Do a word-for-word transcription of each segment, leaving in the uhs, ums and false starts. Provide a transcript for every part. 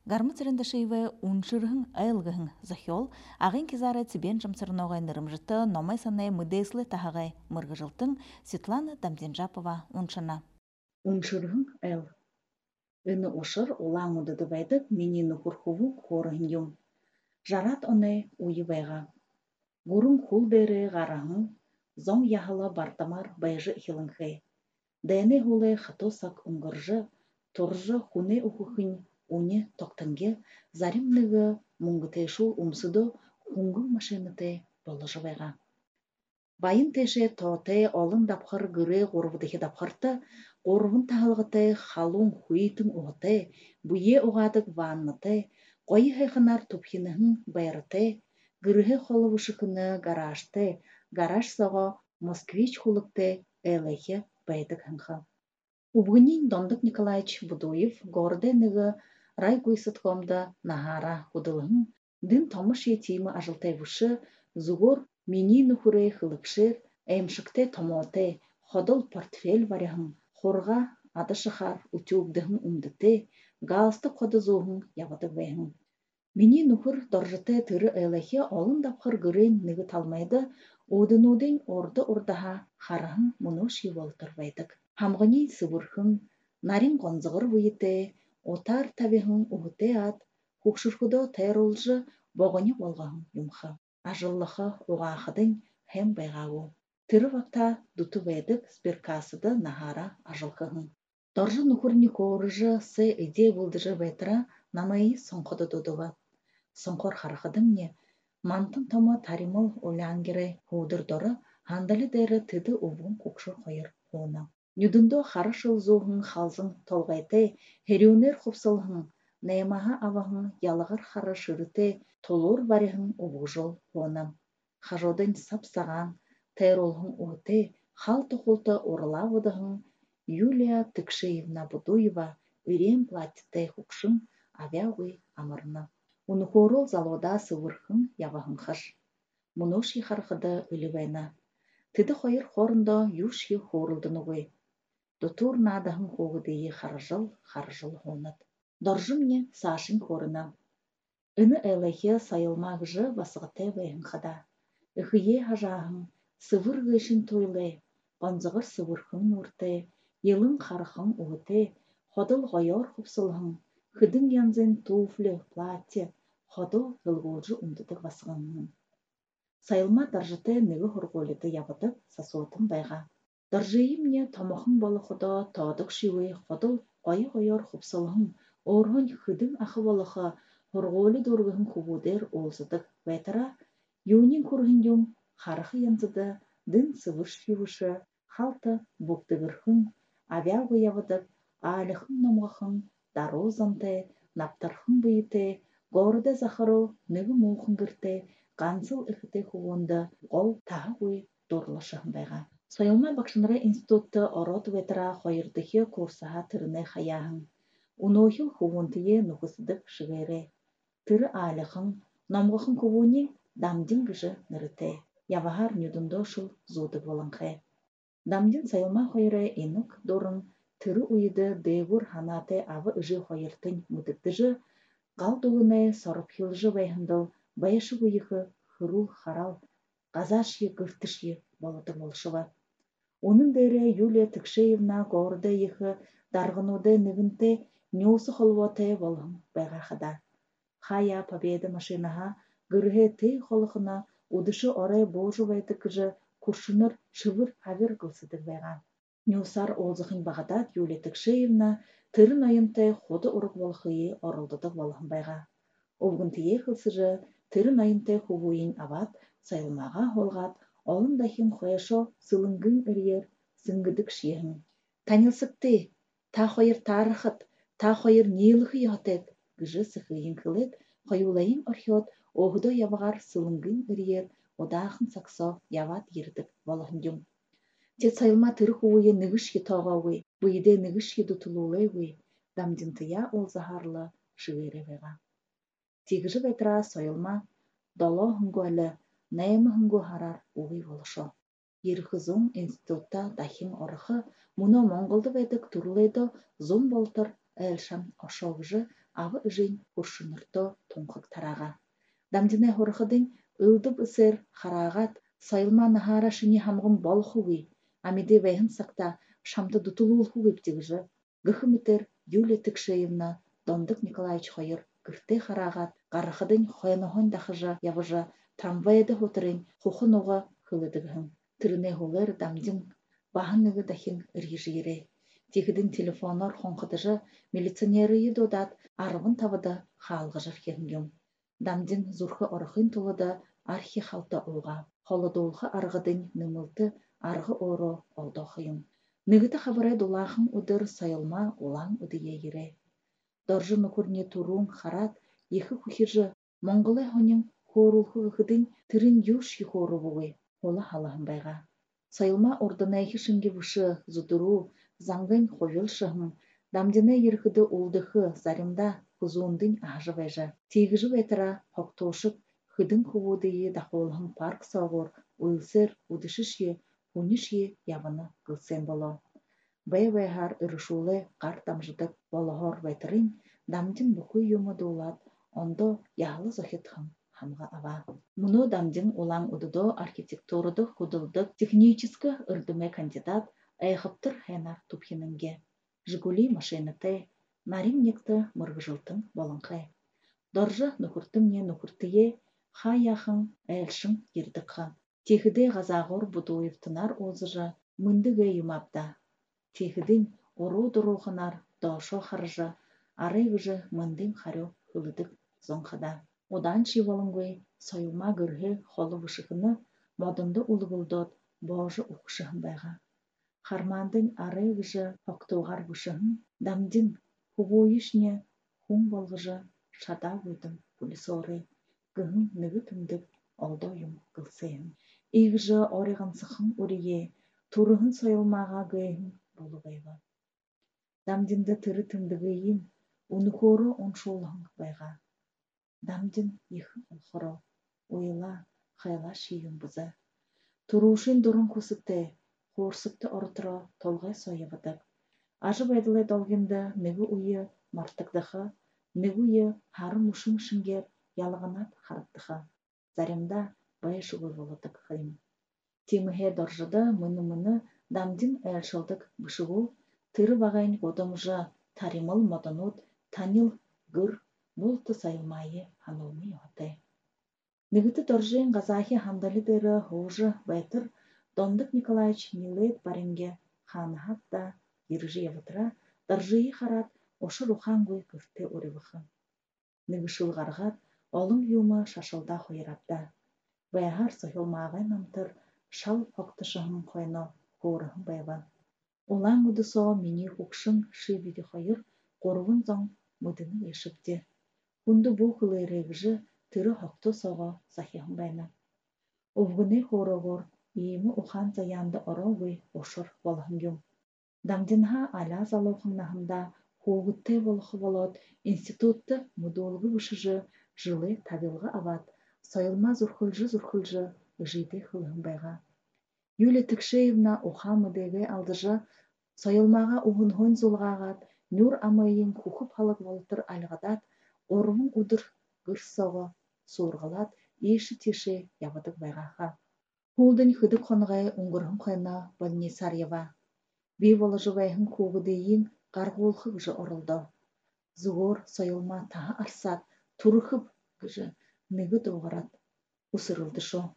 Гармы царендашеве уншырхын айылгыхын захиол, ағын кезары цибен жамсырын оғай нырымжыты номай санай мыдейслы тахагай мыргыжылтын Светлана Дамденжапова уншына. Уншырхын айыл. Үні ошыр олаң ұдыды байдық менені құрхыву қорығын юм. Жарат оны уйы байға. Гурун хул бері ғарағын, зон яхала бартамар байжы хилынхай. Дәне хулы хатосак уңгыржы, торжы хуне ухухын уне тоқтанге заримныгы мұңгытайшул умсыды хуңгыл машинаты болыжы байға. Байын теше тоте олын дапқыр гүре ғорвыдығы дапқырты, ғорвын тағылғыты халун хуитын уғыты, бұе уғадық ванныты, қойы хайхынар тупхинығын байрыты, гүрігі холывышықыны гаражты, гараж соғы москвич хулыкты әліхе байдық хынғы. Убгынин Дондык Николаевич Будуев горде ныгы райгойсыткомда нахара худылығын, дын томыш етимі ажылтай вұшы, зугор мини нухуре хылыкшыр, әймшікте томоте, ходыл портфель варяхын, хорға ады шықар утюбдығын умдыте, галсты коды зоғын ябады бәйхын. Мини нухур доржыте түрі әліхе олын дапқыр гүрен ныгы талмайды, удын-удын орды-ордаға харахын мұны шиволтыр байдық. Хамғыни сывырхын, нарин қонзығыр вүйіте, отар табихын ухыте ат, хукшырхудо тайролжы боғыны болғағын юмха. Ажыллығы уғақыдың хем байғауы. Түрі вақта дұты байдық спиркасыды нахара ажылқығын. Доржы нухурни корыжы сы иде бұлдыжы байтыра намайы соңқыды дудуға. Соңқор харқыдың не, мантын тома таримыл олянгері худырдоры хандалы дәрі тыды убун кукшыр қойыр хуына. Нүдіндо харышыл зоғын халзың толғайты, херюнер құпсылғын, наймаға авағын ялығыр хары шырыты, толур барихын убужыл хуына. Хажодын сапсаған, тайролғын уыты, хал тұқылты орыла водығын, Юлия Тыкшеевна Будуева үрем платьте хукшын авяуы амырны. Унухорол залода сывырхын явахын хаш. Мұноши харқыды үлівайна. Тыды қойыр хорында юши хорылдыны ғой. Дотур надахын хоғыдейі харжыл, харжыл хонат. Доржымне сашын хорына. Үні әліхе сайылмағыжы басығыте бәйін қада. Үхие хажағын, сывыр гөшін тойлы, банзығыр сывырхын нұрты, елін қарқын уыты, ходыл ғойор құпсылғын, хыдың янзын туфлі, платье, ходыл ғылғолжы умдыды басығынын. Сайылма даржыты нүгі хұрғолыды ябыдып сасуытын байға. Даржыйымне тамақын балы құда таадық шиуі ходыл ғойы-ғойор құпсылғын, орғын хыдың ақы балықы, хұрғолы дорғығын құбудер олзыдық бәйтіра, юнин күргін юм, қарықы янзыды, дын сывыш шивышы, халты бұқтығырхын, авяғы явыдық, алықын намғықын, дарозанты, наптархын бұйыты, горды захарыл нүгі мұлқын кірті, қансыл үхіте хуғынды, қол тағы өй дорлышығын байға. Сойылма бақшыныры институтты орот ветра қойырдығы курсаға түріне хаяғын. Унойыл хуғынтые нұғысыдық шығыры. Түрі алықын, намғықын хуғыны дамдин гыжы нырыты. Явахар нүдіндо шыл зуды болыңқы. Дамдин сайылма қойыры инық дорын, түрі уйды дегур ханаты авы ұжы қойыртын мұдықтыжы, қалдуыны сорыпхилжы байхындыл, байшы бұйықы хырул харал, қазаши гүртіші болыды болшыва. Оның дәрі Юлия Тыкшеевна горды ехы дарғынуды нігінті нёсы холвоты болғын байға қада. Хая победа машинаға гүрге тей холықына удышы орай божу байды күжі күршінір шывыр хавер қылсыдық байға. Нёсар олзықын бағадат Юлия Тыкшеевна тырын айынтай ходы ұрық болқыйы орылдыдық болғын байға. Олғын тие қылсыжы тырын айынтай хубуын ават сайылмаға холғат, олындахин қойшо сылыңгын үрер сыңгыдық шиығын. Танылсықты, та қойыр тарықыт, та қойыр нейліғі ятет, гыжы сықыйын қылыт, қойулайын орхет, оғыдо явағар сылыңгын үрер, одағын сақсо яват ердік болғын. Тет сайылма тыры хубуы нігіші тоғауы, бұйде нігіші дұтылулы, дамдинтыя ол захарлы шыгыры веға. Тегіжі бәйтіра сойылма, дало хүнгуәлі, нәйімі хүнгу харар уғи болышо. Ерхізун институтта дахин орықы, мұны Монголды бәдік тұрлайды зұн болтыр әлшам ошоғыжы авы ыжин уршунурто тунхык тарага. Дамдина хорхыдын ылдып ысыр харагат сайылма нахара шини хамгын болхуги, амиде вайхын сакта шамты дутулулхуги птигжы. Гыхымытер Юлия Тыкшеевна Дондык Николаевич хойыр кыхте харагат гарахыдын хойнохон дахыжа явыжа трамвайда хотерин хухынуга хылыдыгын. Тырыне холер дамдин бахыныгы дахин рижире. Тихидин телефонор хонхыдыжы милиционеры додат арвын тавыда халгыжыр хенгем. Дамдин зурхы орхын тулыда архи халта уга. Холодолхы аргыдын нымылты аргы оро олдохыйым. Нигыты хабарай дулахын удыр сайылма улан удые ере. Доржы нукурне турун харат ехы хухиржы монголы хонин хорулхы гыдын тырын юш юхору бугы. Ола халахын байга. Сайылма ордынайхы шынге вышы зудуру зангын ховелшыхын. Дамдина ерхыды улдыхы заримда кузундын ажы байжа. Тегіжі байтыра хоктошып хыдын хувудыйы дахолхын парк сауыр уылсыр удышышье унишье явыны кылсен боло. Бай-байхар ырышулы қар тамжыдык болохор байтырын дамдин бухуй юмы дулат, ондо яхлы зохетхын хамга ава. Муну дамдин улан удудо архитектурудық кудылдық техническі ырдыме кандидат айхыптыр хэнар тупхинынге. Жигули машинаты нарим некті мыргыжылтын болынқай. Доржы нухуртым не нухуртые ха яхын әлшін ердікхан. Техіде ғазағыр будуевтынар озыжы мындыгэ юмапта. Техідін ору дұрухынар дошо харжы арайгыжы мындын харю хылыдық зонхада. Одан шивалыңгой сайылма гырхы холы вышықыны модынды улыбылдот божы уқшығын байға. Хармандын арайгыжы октуғар вышығын дамдин хубойышне хун болғыжы шада выдым пулисоры гыхын ныгы түмдік олдойым кылсайын. Игжы орыған сықын урие турыхын сайылмаға гыйын болу байға. Дамдинді тыры түмдігейін унухору оншолығын байға. Дамдин ехы олхоро ойла хайла шиюн бызы. Турушын дұрын кусыпты, хорсыпты орытыро толғай сойывыдық. Ажы байдылай долгенді нігу уйы мартықдықы, нігу уйы харым ушын шынгер ялығынат харыптықы. Заримда бай шугыл болыдық хым. Теміхе доржыды мұны-мұны дамдин әлшылдық бішігу, тыры бағайын одымжы таримыл модынут танил гыр болты сайылмайы ханылмай оты. Нігіті доржын ғазахи хандалы дыры хожы байтыр Дондык Николаевич Милет баринге ханахат да ержи явытыра доржыйы харат ошы рухангой кыфты урывықы. Нігішыл олың юмы шашылда хойрапта. Байхар сохилмағай намтыр шал хоктышығын қойно хорығын байва. Олан удысо мені хукшын шибиді хойыр қорывын зон мұдыны ешіпті. Хунды бұл қылырегжі тыры хокты соға сахихын байна. Овгыны хорығыр иемі ухан заянды оровы ошыр болғын юм. Дамдинха аля залуқыннахында хоғытты болығы болот институтты мұдолғы вышыжы жылы табилғы ават, сайылма зурхылжы-зурхылжы жиды хылығын байға. Юлия Тыкшеевна ухамыдеге алдыжы сайылмаға уғын-хойн зулғағат, нүр амайын хухып халық волтыр альғадат, орымын удыр гырсоғы суырғалат, еші-теші явыдық байғаға. Хулдың хыдық қонғай ұңғырхын қойна Больнисарьева. Бей волыжы байхын коғыдейін қарғолқы ғыжы орылды. Зуғыр сайылма таға арсат, турықып ғыжы ныгы доғырат, ұсырылды шо.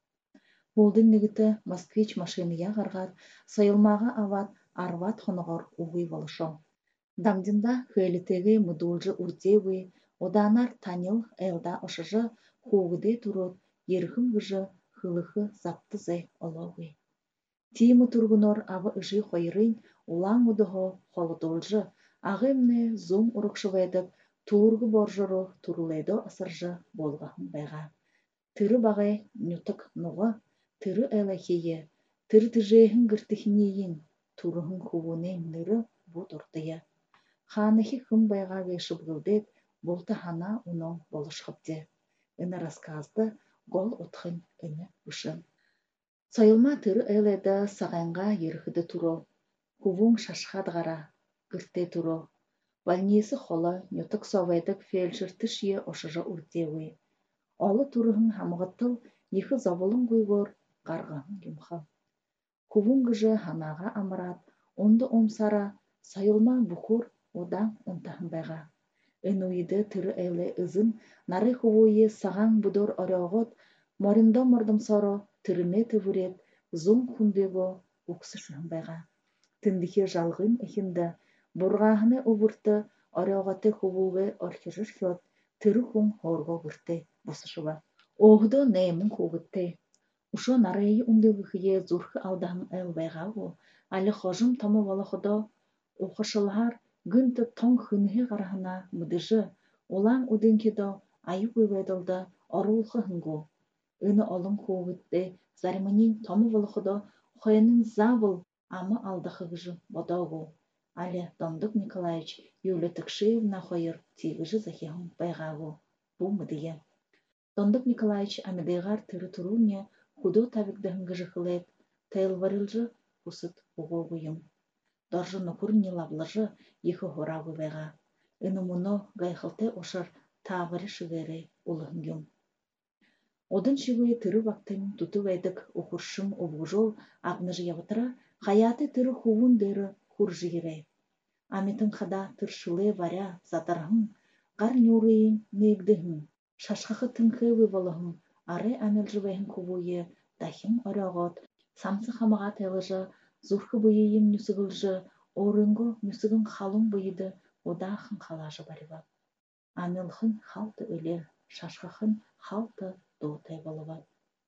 Хулдың нігіті москвич машиния ғарғат, сайылмаға ават, арват хонығыр уғый волышо. Дамдинда хөлітегі мұдулжы урдевы, оданар танил әлда ошыжы хоғыде тұрып, ерхім ғыжы хылықы запты зай олауы. Тимі тұрғынор авы ұжы қойырын, улан ұдығы холыдолжы, ағымны зум ұрықшывайдық, турғы боржыры турулайдо асыржы болғағын байға. Тыры бағай нүтік нұғы, тыры әләхейі, тыры тыжейхін гіртіхінейін, турығын хувунен ныры бұд ұрдыя. Ханығы хым байға вешіп ғылдет, болты хана ұның болышқыпте. Үні расказды гол ұтқын үні ұшын. Сайылма тыры әледі сағанға ерхіді тұру, хувун шашқад ғара, гірте тұру. Больницы холы, нютык совайдык фельдшер тышье ошыжа уртеуи. Олы турыхын хамығыттыл, ехі завылын гуйгор, қарғын юмхал. Кувун гыжы ханаға амырат, онды омсара, сайылма бухур, одан онтахын байға. Энуиды тыры әлі ызын, нары хувуе саған будор орёғыт, моринда мордым соро, тырыме тывырет, зум хундего уксышын байға. Тындихи жалғын эхинді, бурғахыны убурты, орёғыты хувуе орхижыр хет, тыры хун хорго гырты босышыва. Оғды неймін хугытты. Ушо нарайы ундылғые зурхы алдаһын эл байғау, али хожым тамы валахыда оқышылар гынты тоң хынхы ғарахына мұдыжы, олаң удынкедо айы бүйвайдылды орулхы хынгу. Үні олың хугытты, зарманин тамы валахыда хойының завыл амы алдахы гыжы бодогу. Али Дондук Николаевич Юлетыкшиевна хойыр тигыжы захихын байғау. Бу мыдыя. Дондук Николаевич амедыгар тыры туруне худо табикдахын гыжыхылет, тайлварылжы пусыт угогуйым. Доржы нокурни лаблажы ехы хорагу байға. Үні мұны гайхылты ошар тавары шыгары улығын. Одын шигуе тыры вақтын туты вайдык оқуршым обужол агныжы явытыра, хаятı тыры хувун дыры хуржы ере. Аметын хада тыршылы варя затархын, гар нюрыйын негдыхын, шашқақы тынқы вывалыхын, ары амелжы вайхын хувуе, дахын орағот, самсы хамаға тайлыжы, зурхы бұйыйын нүсігілжі, орынғы нүсігін халын бұйыды, одахын халажы барыва. Амелхын халты өлер, шашқақын халты доутай болыва.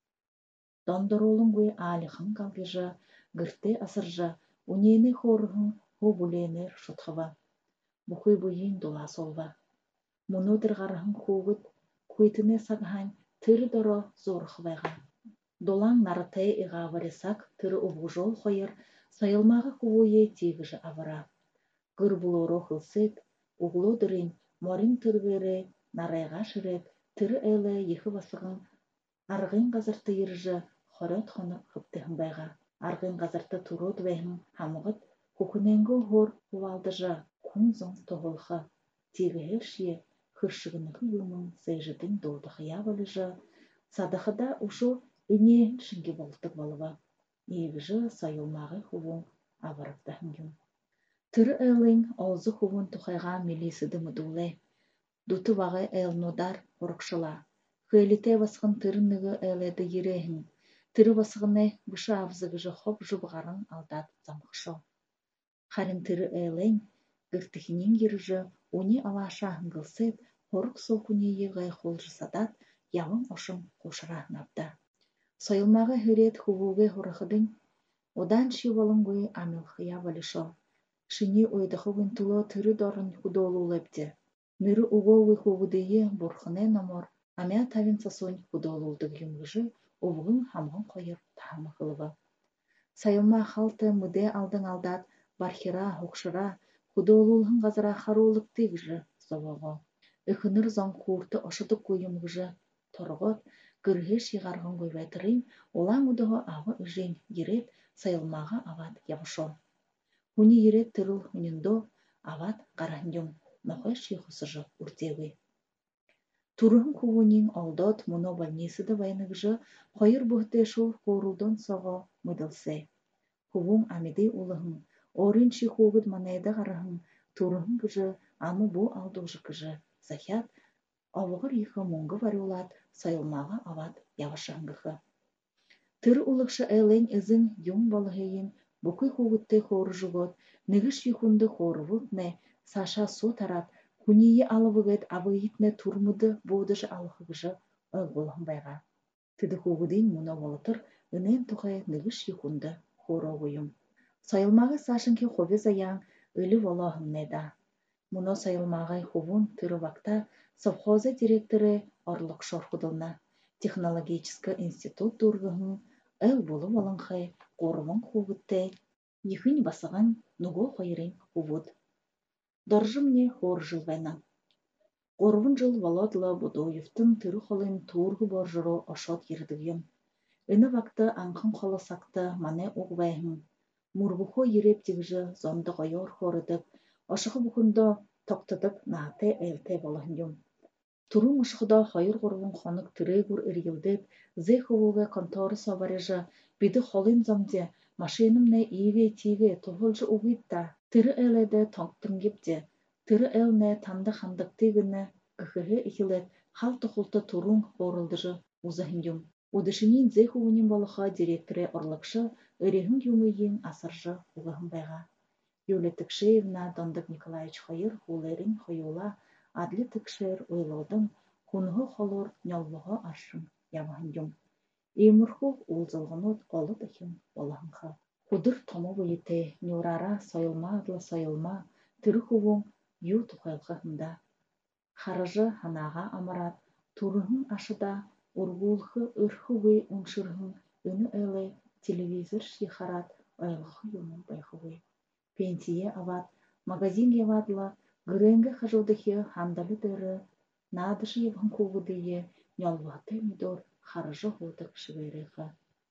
Дондоролын бұй алихын қалгыжы, гырты асыржы, унені хорығын хобуленер шутхыва. Бұқый бұйын дола солва. Мұнудыр ғарығын қуғыт, көйтіне сағын тыры доро зорықы байға. Долаң нарытай иғаварисак тыры ұбғыжол қойыр, сайылмағы құвуе тегіжі авара. Гыр бұлору қылсыт, ұғылу дырын, морин тырбері, нарайға шырет, тыры әлі ехі басығын, арғын ғазырты ержі, хорет хоны қыптығын байға. Арғын ғазырты тұрод вәйхін хамығыт, кукуненго хор хувалдыжы, кунзон тоғылқы. Тегі хершие, хыршығынығы юмын сайжыдың долдығы явалыжы, садықыда ұшу үне шынге болтық балыва. Егіжі сайылмағы хувын аварыптахын юм. Тыры әлің олзы хувын тұқайға мелесіді мұдулы. Дуты вағы әл нодар қорықшыла. Хөліте басқын тырынығы әледі ерехін. Тыры басқыны бұшы авзығыжы хоп жұбғарын алдат замқшо. Харин тыры әлің гыртыхинен еріжі уни алаша хыңғылсып, хорық солкунейі ғай қолжы садат, явын ошын қошыра напта. Сайылмағы хүрет хувуғы хорықыдың, одан шивалың ғой амилхыя валышо. Шыни ойдықы вынтылы тыры дорын худолу лепте. Ныры уголы хувудые бурхыне номор, амя тавин сасонь худолулдың юмғыжы, обғын хамғын қойыр тағымы қылығы. Сайылма халты мүде алдың алдат, бархира, хоқшыра, худолулғын ғазыра харулық тегіжі совығы. Үхінір зон қуырты ошыдық көйімғыжы, торғыт, гырғы шиғарғын көйбәйтірін, олаң ұдығы ағы үжен ерет сайылмаға ават явышо. Хуни ерет тырыл хүніндо ават қарандың, нохой шиғысыжы үртеуі. Турын кувунин олдот мұно больницыды вайныгжы, қойыр бұхты шул қорулдың соғы мұдылсы. Кувун амиды улығын, орын шиғуғыд манайды қарағын, турын гыжы, амы бұ алдығы кыжы, захят, авығыр ехі мұңғы варюлат, сайылмаға ават явышаңғығы. Тыр улықшы әлін ізін юң балығайын, бұқы хуғытты хоры жұғыт, нығыш юхунды хорывыт не, саша су тарат, күнейі алывығыт абыйытны турмыды бодыжы алықығыжы ұлғылығын байға. Тыды хуғыдың мұна волытыр, үнен тұқай нығыш юхунды хоры ойым. Сайылмағы сашынки хове заян өлі волағын неда. Мұна сайылмағай хувун тыры вақта совхозы директоры орлық шорхудылна. Технологический институт дұрғығын әл болу олыңқай қорымын хуғытты, ехін басығын нұғы қойырын хувуд. Доржым не хор жыл вайна. Қорвын жыл Володла Будоевтың тыры қолын туырғы боржыру ошот ердігім. Үні вақты аңқын қолы сақты мане оғвайхын. Мұрбұқы ереп дегіжі зонды қойор хорыдық, ошығы бұқында тоқтытып нааты элте болохынжум. Турун ушхудо хайыр гурвун хонук тырыгур иргилдеп, зеховуге конторы собарежа, биди холин зомде, машинымне иве тиве тухулжу угитта, тыры эледе тоңтынгипде, тыры элне танда хандыктыгыне, гыхыхы ихилет, хал тухулта турун орылдыжы узахынжум. Удышынин зеховунин болоха директоре орлыкшы, өрехін юмыйын асыржы угахын байга. Юлия Тыкшеевна Дондык Николаевич хайыр хулерин хойула, адли тыкшер ойлодың, хунығы холор няллығы аршын явахынжым. Иймурху улзылғынут олы дыхын олағынға. Худыр тому бұйыте, нюрара сайылма адлы сайылма, тыры хувың ю тұқайлғы хында. Харыжы ханаға амарат, турығын ашыда, ургулхы үрхугы уншырғын, үні әлі телевизор шихарат, айлығы юмын байхугы. Пенсие ават, магазин явадла, гыренге хажылдыхи хандалы дыры, надышы евгін кугудые, нялваты мидор харыжы худық шывереха.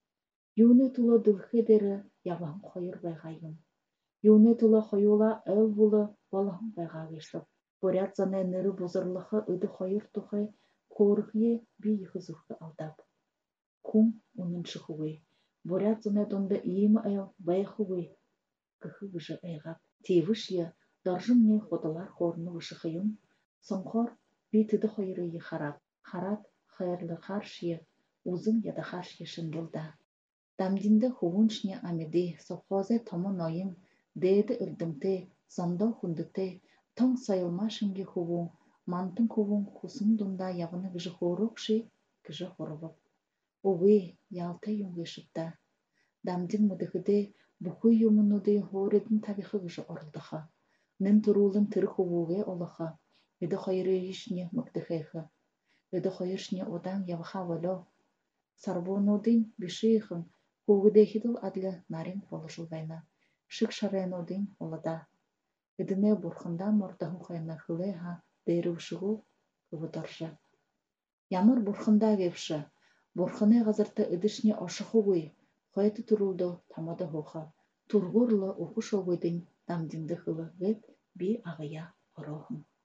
Юны тулы дылхы дыры яван қойыр байғайым. Юны тулы қойула әл бұлы балағын байға вешіп. Поряд зане ныры бұзырлығы үді қойыр тұхы, корықе бей хызықы алдап. Кум унын шықуы. Поряд зане донды иемі әл байқуы. Кыхы выжы әйғап. Тевышье, доржым не ходылар хорны вышықыйым. Соңқор бейтіді қойыры харап. Харат хайырлы қаршие, узын яда қаршие шынгылда. Дамдинді хувуншне амеди, совхозе тому нойын, дейді үрдімте, сондо хундыте, тоң сайылма шынге хувун, мантын хувун хусын дунда явыны гыжы хорукши, гыжы хорубып. Увы, ялты юңгышыпта. Дамдин мудыхыде, бұхы юмынуды хоредін табиқы гыжы орылдыха. Нын турулын тыры хувуге олыха, эді хайыры ешне мықтыхайхы. Эді хайыршне одан явыха вало. Сарбонудын бишиихын, хугудехидыл адлы нарин полышылгайна. Шык шарайнудын олада. Эдіне бурхындан мордахын хайна хылеха, дейрі ұшығу кывыдаржа. Ямыр бурхында вепші, бурхыны ғазырты эдішне ашықугуй, хайты турулды тамада хоха. Тургурлы оқыш оғыдың дамдинді хылы вет би ағыя орохын.